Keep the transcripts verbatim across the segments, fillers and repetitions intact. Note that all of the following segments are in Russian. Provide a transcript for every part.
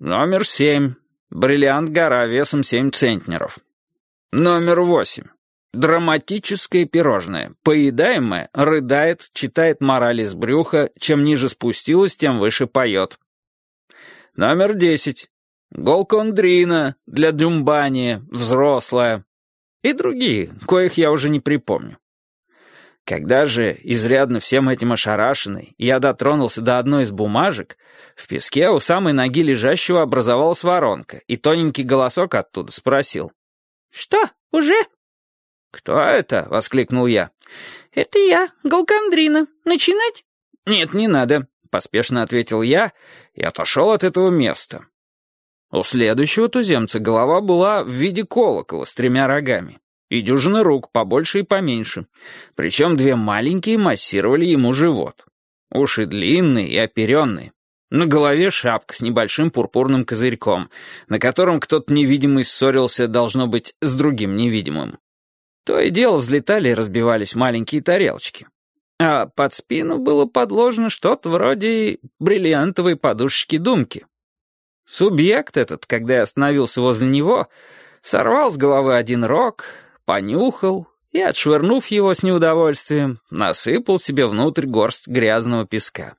Номер семь. Бриллиант-гора весом семь центнеров. Номер восемь. Драматическое пирожное. Поедаемое рыдает, читает мораль из брюха, чем ниже спустилось, тем выше поет. Номер десять. Голкондрина для дюмбания, взрослая. И другие, коих я уже не припомню. Когда же, изрядно всем этим ошарашенный, я дотронулся до одной из бумажек, в песке у самой ноги лежащего образовалась воронка, и тоненький голосок оттуда спросил. «Что, уже?» «Кто это?» — воскликнул я. «Это я, Голкондрина. Начинать?» «Нет, не надо», — поспешно ответил я и отошел от этого места. У следующего туземца голова была в виде колокола с тремя рогами. И дюжина рук, побольше и поменьше. Причем две маленькие массировали ему живот. Уши длинные и оперенные. На голове шапка с небольшим пурпурным козырьком, на котором кто-то невидимый ссорился, должно быть, с другим невидимым. То и дело взлетали и разбивались маленькие тарелочки. А под спину было подложено что-то вроде бриллиантовой подушечки-думки. Субъект этот, когда я остановился возле него, сорвал с головы один рог, понюхал и, отшвырнув его с неудовольствием, насыпал себе внутрь горсть грязного песка.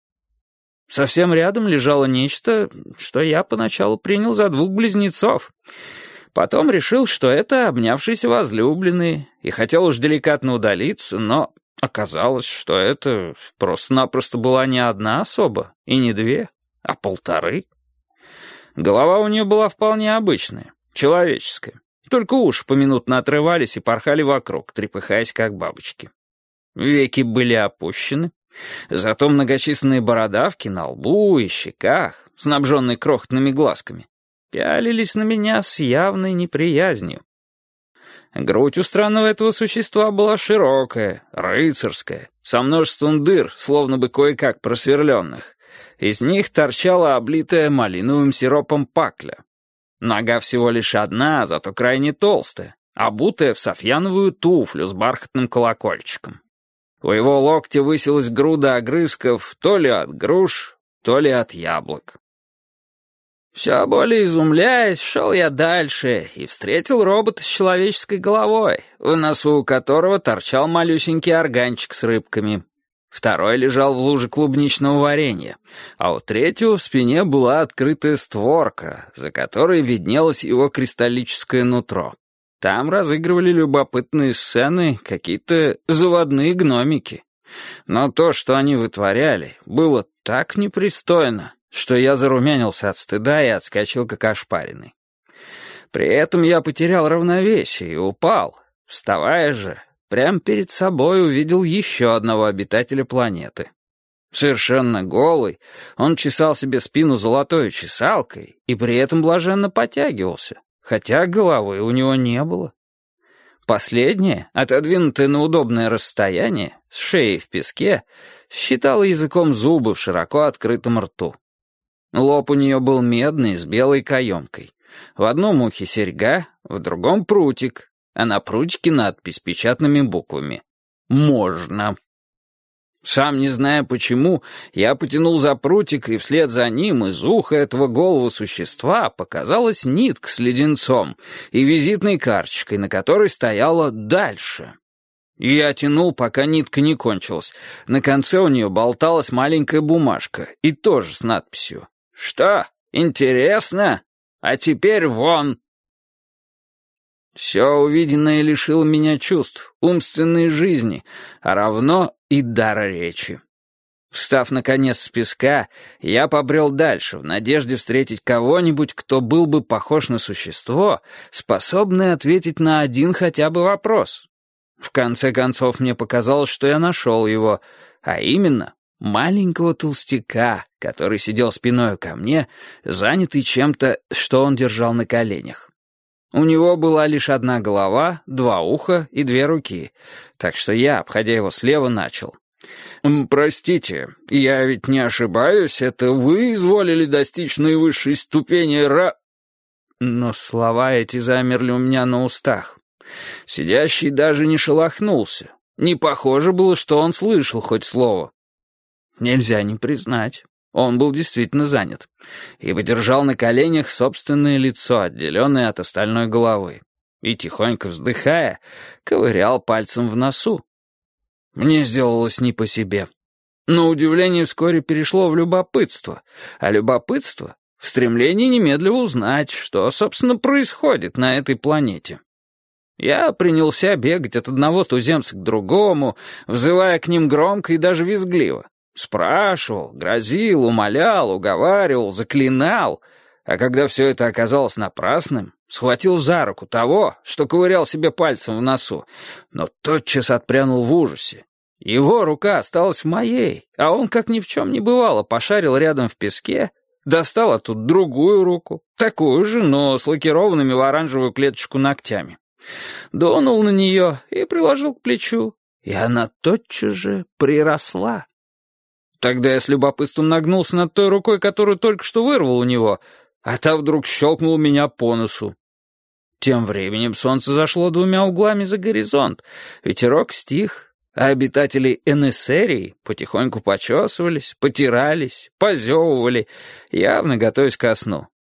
Совсем рядом лежало нечто, что я поначалу принял за двух близнецов. Потом решил, что это обнявшиеся возлюбленные, и хотел уж деликатно удалиться, но оказалось, что это просто-напросто была не одна особа, и не две, а полторы. Голова у нее была вполне обычная, человеческая. Только уши поминутно отрывались и порхали вокруг, трепыхаясь, как бабочки. Веки были опущены, зато многочисленные бородавки на лбу и щеках, снабженные крохотными глазками, пялились на меня с явной неприязнью. Грудь у странного этого существа была широкая, рыцарская, со множеством дыр, словно бы кое-как просверленных. Из них торчала облитая малиновым сиропом пакля. Нога всего лишь одна, зато крайне толстая, обутая в софьяновую туфлю с бархатным колокольчиком. У его локтя высилась груда огрызков то ли от груш, то ли от яблок. Все более изумляясь, шел я дальше и встретил робота с человеческой головой, в носу у которого торчал малюсенький органчик с рыбками. Второй лежал в луже клубничного варенья, а у третьего в спине была открытая створка, за которой виднелось его кристаллическое нутро. Там разыгрывали любопытные сцены какие-то заводные гномики. Но то, что они вытворяли, было так непристойно, что я зарумянился от стыда и отскочил как ошпаренный. При этом я потерял равновесие и упал. Вставая же, прямо перед собой увидел еще одного обитателя планеты. Совершенно голый, он чесал себе спину золотой чесалкой и при этом блаженно потягивался, хотя головы у него не было. Последнее, отодвинутое на удобное расстояние, с шеей в песке, считало языком зубы в широко открытом рту. Лоб у нее был медный, с белой каемкой. В одном ухе серьга, в другом прутик, а на прутике надпись печатными буквами «Можно». Сам не зная почему, я потянул за прутик, и вслед за ним из уха этого голого существа показалась нитка с леденцом и визитной карточкой, на которой стояла «Дальше». Я тянул, пока нитка не кончилась. На конце у нее болталась маленькая бумажка, и тоже с надписью «Что, интересно? А теперь вон!» Все увиденное лишило меня чувств, умственной жизни, а равно и дара речи. Встав, наконец, с песка, я побрел дальше, в надежде встретить кого-нибудь, кто был бы похож на существо, способное ответить на один хотя бы вопрос. В конце концов, мне показалось, что я нашел его, а именно маленького толстяка, который сидел спиной ко мне, занятый чем-то, что он держал на коленях. У него была лишь одна голова, два уха и две руки, так что я, обходя его слева, начал. «Простите, я ведь не ошибаюсь, это вы изволили достичь наивысшей ступени ра...» Но слова эти замерли у меня на устах. Сидящий даже не шелохнулся. Не похоже было, что он слышал хоть слово. Нельзя не признать. Он был действительно занят, ибо держал на коленях собственное лицо, отделенное от остальной головы, и, тихонько вздыхая, ковырял пальцем в носу. Мне сделалось не по себе. Но удивление вскоре перешло в любопытство, а любопытство — в стремлении немедленно узнать, что, собственно, происходит на этой планете. Я принялся бегать от одного туземца к другому, взывая к ним громко и даже визгливо. Спрашивал, грозил, умолял, уговаривал, заклинал, а когда все это оказалось напрасным, схватил за руку того, что ковырял себе пальцем в носу, но тотчас отпрянул в ужасе. Его рука осталась в моей, а он, как ни в чем не бывало, пошарил рядом в песке, достал оттуда другую руку, такую же, но с лакированными в оранжевую клеточку ногтями. Дунул на нее и приложил к плечу, и она тотчас же приросла. Тогда я с любопытством нагнулся над той рукой, которую только что вырвал у него, а та вдруг щелкнула меня по носу. Тем временем солнце зашло двумя углами за горизонт, ветерок стих, а обитатели Энессерии потихоньку почесывались, потирались, позевывали, явно готовясь ко сну.